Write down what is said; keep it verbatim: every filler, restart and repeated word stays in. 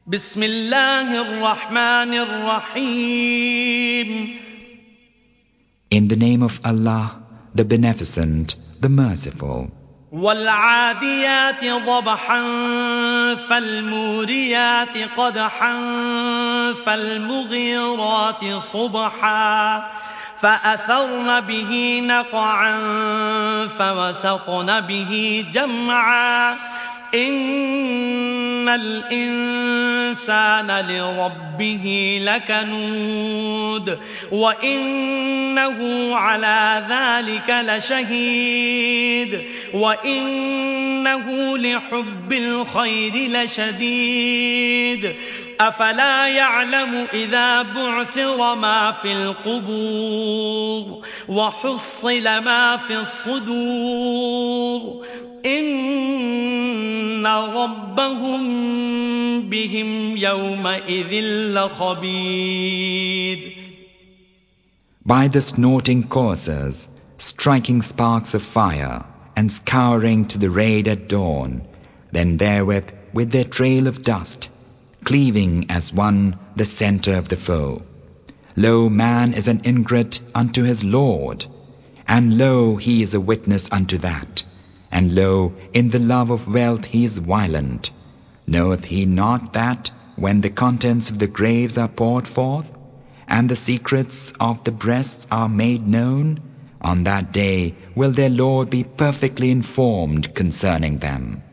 بسم الله الرحمن الرحيم. In the name of Allah, the Beneficent, the Merciful. والعاديات ضبحا فالموريات قدحا فالمغيرات صبحا فأثرن به نقعا فوسطن به جمعا إن الإنسان لربه لكنود وإنه على ذلك لشهيد وإنه لحب الخير لشديد أفلا يعلم إذا بعثر ما في القبور وحصل ما في الصدور إن ربهم بهم يومئذ لخبير. By the snorting coursers, striking sparks of fire, and scouring to the raid at dawn, then therewith with their trail of dust, cleaving as one the centre of the foe. Lo, man is an ingrate unto his Lord, and lo, he is a witness unto that. And lo, in the love of wealth he is violent. Knoweth he not that, when the contents of the graves are poured forth, and the secrets of the breasts are made known, on that day will their Lord be perfectly informed concerning them.